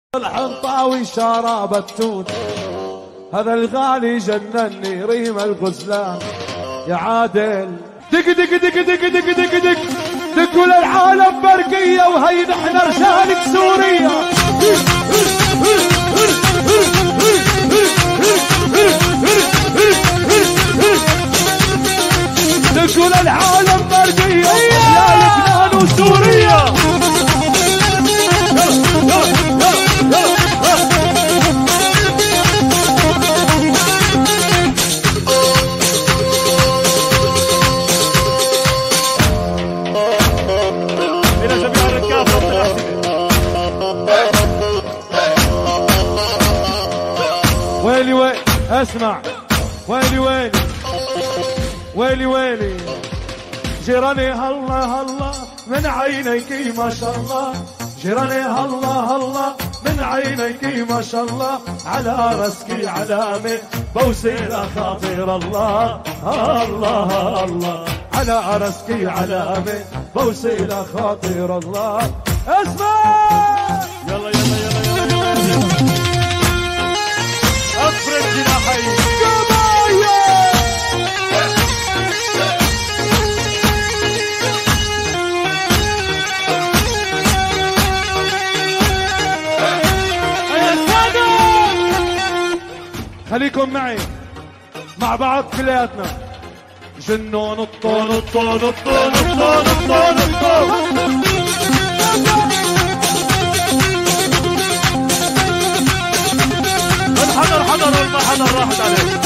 الحنطاوي شراب التوت هذا الغالي جنني ريم الغزلان يا عادل دق دق دق دق دق دق دق دق للعالم برقية وهي نحن رجالك سورية دق للعالم برقية يا لبنان وسوريا ويلي ويلي اسمع ويلي ويلي ويلي ويلي جيراني هلا هلا من عينيكي ما شاء الله جيراني هلا هلا من عينيكي ما شاء الله على راسكي علامة بوسيلة خاطر الله الله الله على راسكي علامة بوسيلة خاطر الله اسمع يلا يلا يلا يلا افرد جناحيك خليكم معي مع بعض كلياتنا جنوا نطوا نطوا نطوا نطوا نطوا نطوا الحضر حضر والما حضر راحت عليك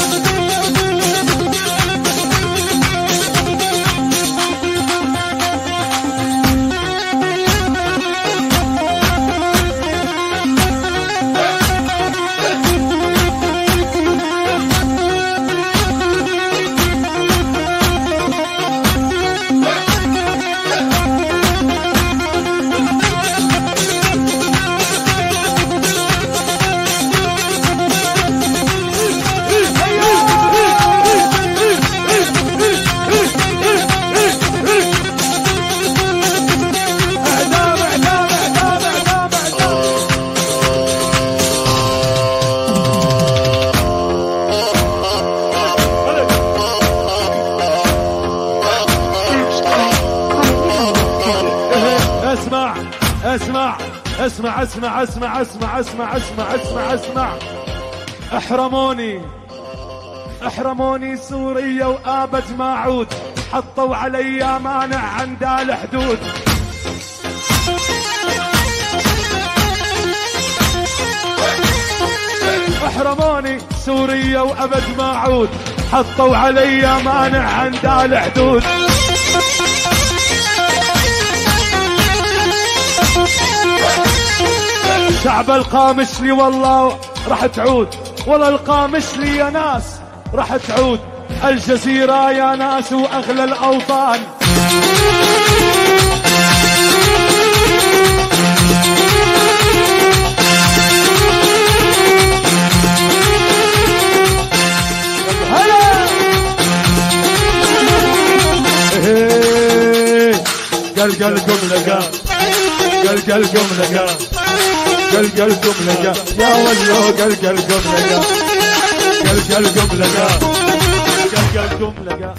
اسمع اسمع اسمع اسمع اسمع اسمع اسمع اسمع اسمع احرموني احرموني سوريا وابد ما اعود حطوا علي مانع عند الحدود احرموني سوريا وابد ما اعود حطوا علي مانع عند الحدود شعب القامشلي والله راح تعود والله القامشلي يا ناس راح تعود الجزيرة يا ناس واغلى الاوطان هلا قلقلكم لقى قلقلكم لقى قلقلكم لقى يا ولو قلقلكم لقى قلقلكم لقى قلقلكم لقى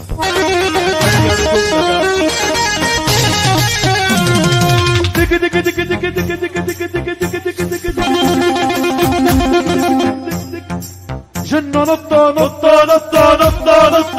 دق دق دق دق دق دق دق دق دق دق جنوا نطوا نطوا نطوا نطوا